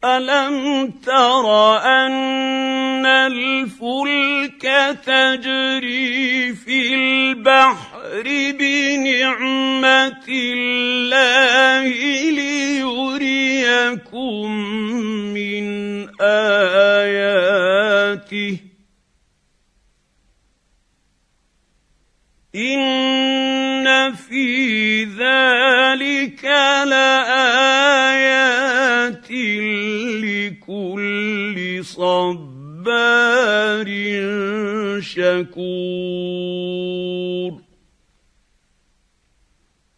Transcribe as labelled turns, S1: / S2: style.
S1: ألم تر أن الفلك تجري في البحر بنعمة الله ليريكم من آياته إن في ذلك لآيات لكل صبار شكور.